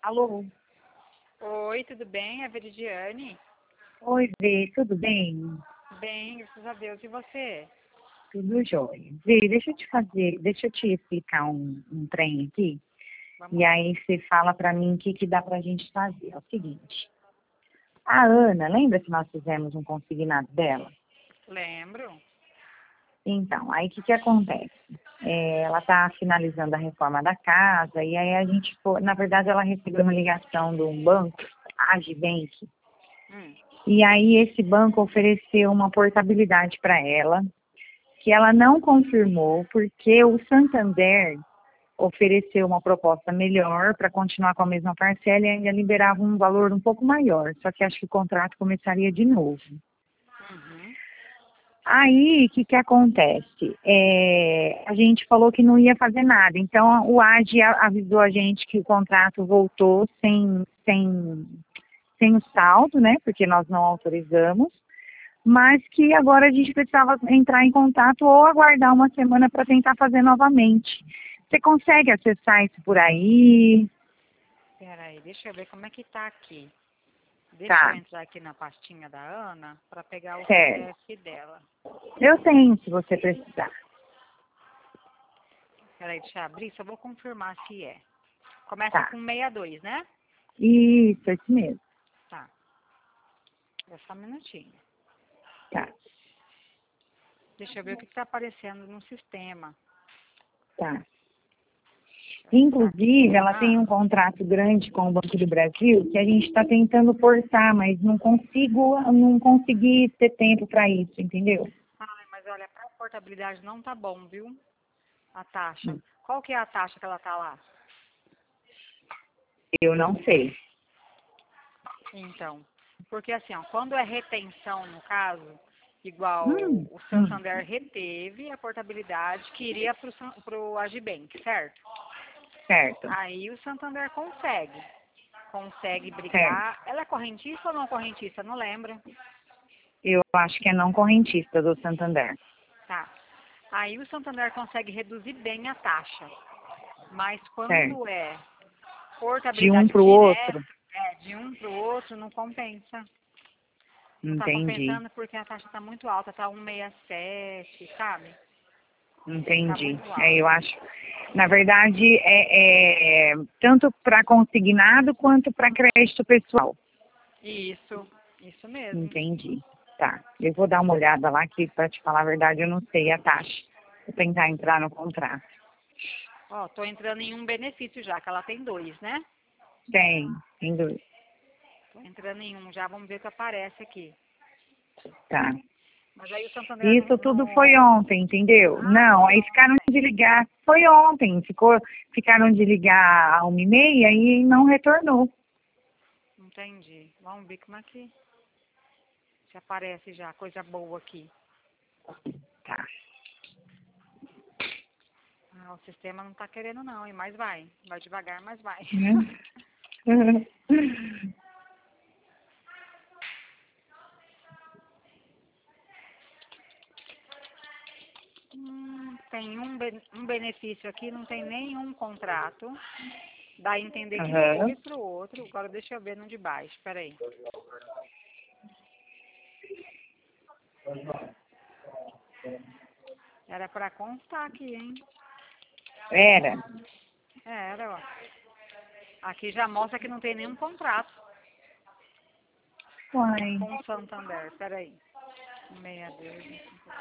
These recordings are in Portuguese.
Alô? Oi, tudo bem? É a Veridiane? Oi, Vê, tudo bem? Bem, graças a Deus. E você? Tudo jóia. Vê, deixa eu te explicar um trem aqui, Vamos e lá. aí você fala pra mim o que que dá pra gente fazer. É o seguinte, a Ana, lembra que nós fizemos um consignado dela? Lembro. Então, aí o que que acontece? Ela tá finalizando a reforma da casa, e aí a gente foi, na verdade ela recebeu uma ligação de um banco, a Agibank, Hum, e aí esse banco ofereceu uma portabilidade para ela, que ela não confirmou, porque o Santander ofereceu uma proposta melhor para continuar com a mesma parcela e ainda liberava um valor um pouco maior, só que acho que o contrato começaria de novo. uhum. Aí, o que que acontece? A gente falou que não ia fazer nada, então o AD avisou a gente que o contrato voltou sem o saldo, né, porque nós não autorizamos, mas que agora a gente precisava entrar em contato ou aguardar uma semana para tentar fazer novamente. Você consegue acessar isso por aí? Peraí, deixa eu ver como é que tá aqui. Deixa eu Tá, entrar aqui na pastinha da Ana para pegar o certo. CPF dela. Eu tenho, se você precisar. Peraí, deixa eu abrir, só vou confirmar se é. Começa Tá, com 62, né? isso mesmo. Tá. É só um minutinho. Tá, Deixa eu ver o que está aparecendo no sistema. tá. Deixa eu entrar aqui. Inclusive, ela tem Ah, um contrato grande com o Banco do Brasil que a gente está tentando forçar, mas não consegui ter tempo para isso, entendeu? ai, mas olha, para portabilidade não tá bom, viu? A taxa. Qual que é a taxa que ela tá lá? Eu não sei. Então, porque assim, ó, quando é retenção, no caso, igual Hum, o hum, Santander reteve a portabilidade que iria para o Agibank, certo? certo, Aí o Santander consegue certo. brigar. Ela é correntista ou não correntista? Não lembro. Eu acho que é não correntista do Santander. Tá. Aí o Santander consegue reduzir bem a taxa. Mas Certo. quando é De um portabilidade para o direta, outro. de um para o outro, não compensa. Não está Entendi, compensando porque a taxa está muito alta, está 1,67, sabe? Está entendi. muito Eu alta. acho. Na verdade, é tanto para consignado quanto para crédito pessoal. Isso mesmo. Entendi. Tá. Eu vou dar uma olhada lá que, para te falar a verdade, eu não sei a taxa. Vou tentar entrar no contrato. Ó, tô entrando em um benefício já, que ela tem dois, né? Tem dois. Tô entrando em um já, vamos ver o que aparece aqui. Tá. Mas aí o Santander Isso tudo foi no... ontem, entendeu? Ah, Não, foi aí ficaram ontem. de ligar. Foi ontem. Ficaram de ligar a 1h30 e não retornou. Entendi. Vamos ver como é que se aparece já, coisa boa aqui. Tá. Ah, o sistema não tá querendo não, e mais vai. Vai devagar, mas vai. Né? Tem um benefício aqui, não tem nenhum contrato. Dá a entender que Aham. foi pro outro. Agora deixa eu ver no de baixo, peraí. Era pra constar aqui, hein? Era. Era, ó. Aqui já mostra que não tem nenhum contrato Uai. com o Santander. Peraí. 62.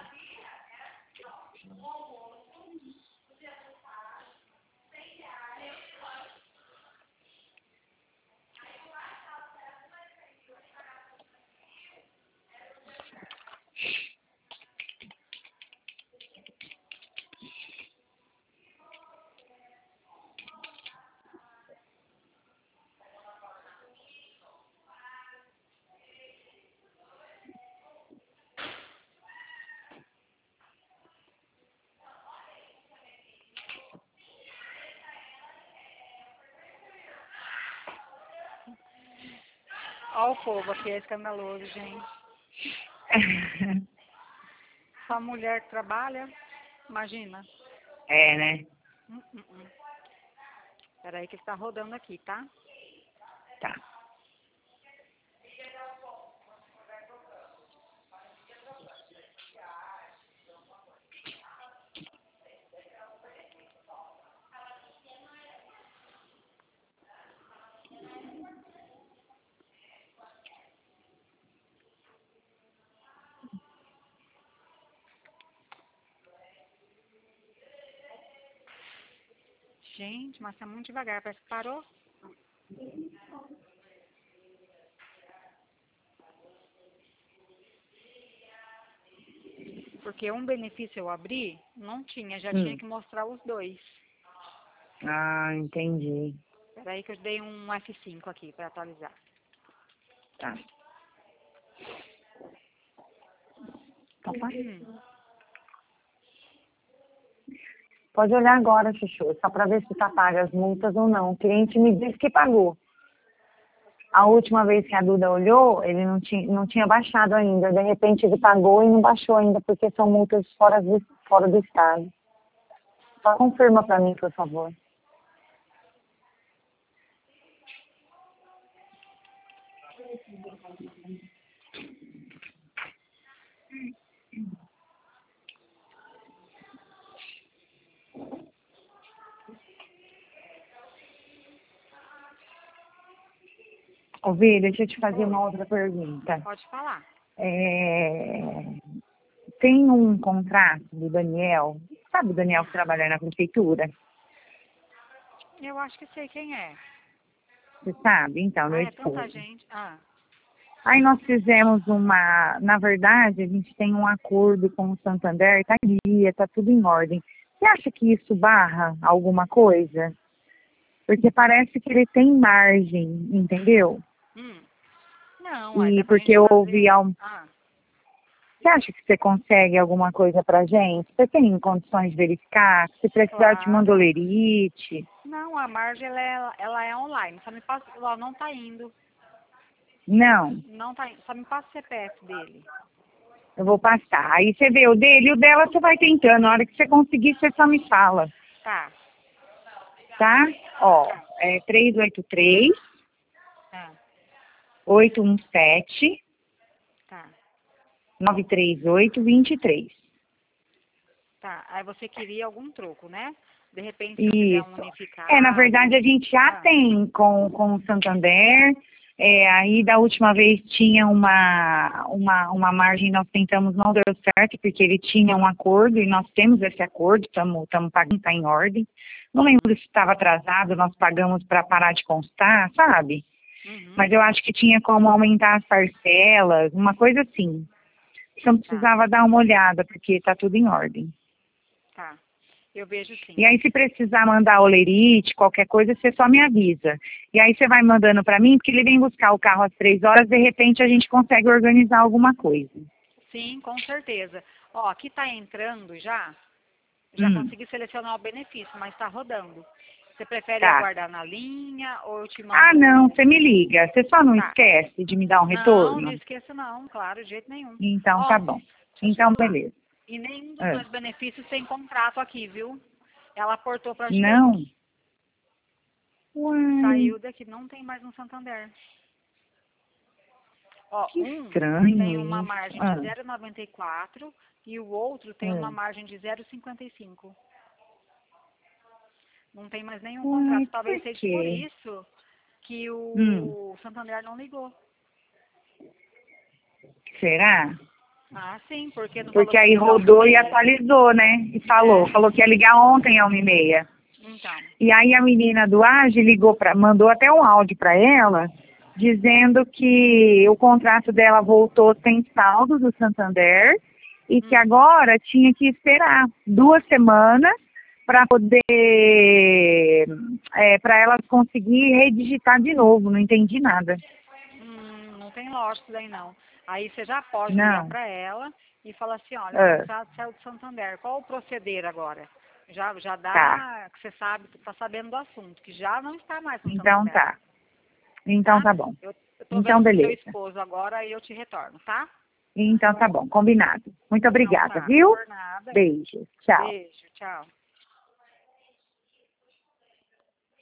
Ó o povo aqui, é escandaloso, gente. Só mulher que trabalha, imagina. É, né? Peraí que ele tá rodando aqui, tá? Tá. Gente, mas tá muito devagar, parece que parou. Porque um benefício eu abri, não tinha, já tinha que mostrar os dois. Ah, entendi. Peraí que eu dei um F5 aqui para atualizar. Tá. Papai? Pode olhar agora, Chuchu, só para ver se tá paga as multas ou não. O cliente me disse que pagou. A última vez que a Duda olhou, ele não tinha baixado ainda. De repente ele pagou e não baixou ainda, porque são multas fora do estado. Só confirma para mim, por favor. Ô, Vi, deixa eu te fazer uma outra pergunta. Pode falar. Tem um contrato do Daniel, sabe o Daniel que trabalha na prefeitura? Eu acho que sei quem é. Você sabe? Então, meu Ah, é tanta esposo. gente. Ah, Aí nós fizemos na verdade, a gente tem um acordo com o Santander, tá em dia, tá tudo em ordem. Você acha que isso barra alguma coisa? Porque parece que ele tem margem, entendeu? não, E dá pra porque gente eu ouvi, fazer. você acha que você consegue alguma coisa pra gente? Você tem condições de verificar? Se precisar, eu te mando Claro. olerite. Não, a margem ela é online. Só me passa, ó, não tá indo. Não, Não tá indo. Só me passa o CPF dele. eu vou passar. Aí você vê o dele e o dela você vai tentando. Na hora que você conseguir, você só me fala. Tá. Tá? Ó, é 383 Ah, 817 tá. 93823. Tá. Aí você queria algum troco, né? De repente, se eu fizer um Isso. Na verdade, unificado. a gente já tem com o Santander. Aí, da última vez, tinha uma margem, nós tentamos, não deu certo, porque ele tinha um acordo, e nós temos esse acordo, estamos pagando, está em ordem. Não lembro se estava atrasado, nós pagamos para parar de constar, sabe? Mas eu acho que tinha como aumentar as parcelas, uma coisa assim. Então, precisava dar uma olhada, porque está tudo em ordem. Tá. Eu vejo sim. E aí, se precisar mandar olerite, qualquer coisa, você só me avisa. E aí, você vai mandando para mim, porque ele vem buscar o carro às 3 horas, de repente a gente consegue organizar alguma coisa. Sim, com certeza. Ó, aqui tá entrando já. Já consegui selecionar o benefício, mas tá rodando. Você prefere Tá. aguardar na linha ou eu te Ah, mando... não, você me liga. Você só não Tá. esquece de me dar um Não, não retorno? esqueça não, claro, de jeito nenhum. Então, Ó, tá bom. deixa eu te Então, falar. beleza. E nenhum dos Ah, dois benefícios tem contrato aqui, viu? Ela aportou pra não? gente. Uai, Saiu daqui, não tem mais no Santander. Ó, que um tem estranho uma isso. margem de 0,94 e o outro tem uma margem de 0,55. Não tem mais nenhum Uai, contrato. Talvez por seja por quê? isso que o Santander não ligou. Será? Ah, sim, porque não falou Porque que ia aí ligar rodou e 1h30. atualizou, né? E falou que ia ligar ontem às 1h30. Então, E aí a menina do AGE mandou até um áudio para ela, dizendo que o contrato dela voltou sem saldo do Santander e que agora tinha que esperar 2 semanas para poder, para ela conseguir redigitar de novo. Não entendi nada. não tem lógica daí não. Aí você já pode ligar Não. para ela e falar assim, olha, o Ah, contrato saiu do Santander. Qual o proceder agora? Já tá. dá que você sabe, tá sabendo do assunto, que já não está mais no Então Santander, tá. Então tá? tá bom. Eu tô vendo Então com o seu beleza. esposo agora e eu te retorno, tá? Então tá bom. Combinado. Muito Então obrigada, tá, viu? por nada. Beijo. Tchau. Beijo, tchau.